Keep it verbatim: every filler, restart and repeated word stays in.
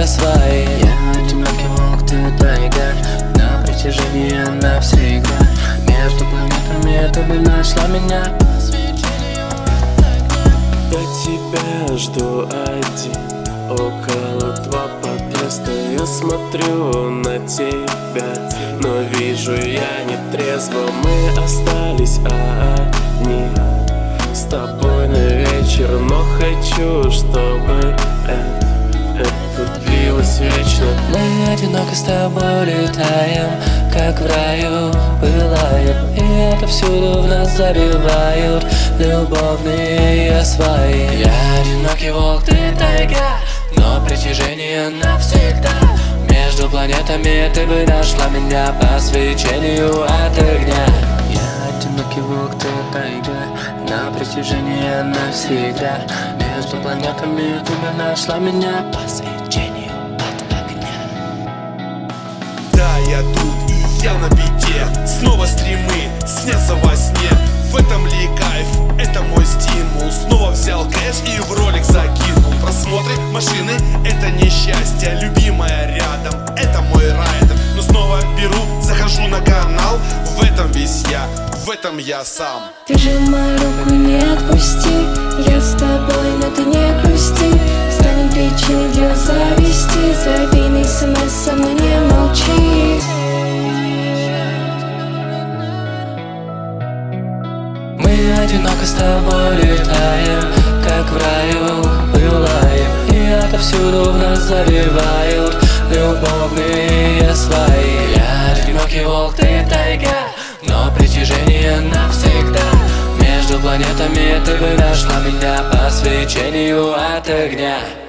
свои. Я одинокий волк, ты тайга, на притяжение навсегда. Между планетами ты бы нашла меня. Я тебя жду один, около два подъезда. Я смотрю на тебя, но вижу я не трезво. Мы остались одни с тобой на вечер, но хочу, чтобы это, это длилось вечно. Мы одиноко с тобой летаем, как в раю пылаем, и это всюду в нас забивают любовные сваи. Я одинокий волк, ты тайга, но притяжение навсегда. Между планетами ты бы нашла меня по свечению от огня. Я одинокий волк, ты тайга, на притяжение навсегда. Между планетами ты бы нашла меня по свечению от огня. Да, я тут и я на беде. Снова стримы снятся во сне. В этом ли кайф? Это мой стимул. Снова взял кэш и в ролик закинул. Просмотры машины — это несчастье. Любимая рядом — это мой райдер. Но снова беру, захожу на канал. В этом весь я, в этом я сам. Держи мою руку, не отпусти. Я с тобой, но ты не грусти. Станем причиной для зависти. Зови на смс, со мной не молчи. Мы одиноко с тобой летаем, как в раю пылаем, и отовсюду в нас забивают любовные сваи. Я одинокий волк, ты тайга, но притяжение навсегда. Между планетами ты бы нашла меня по свечению от огня.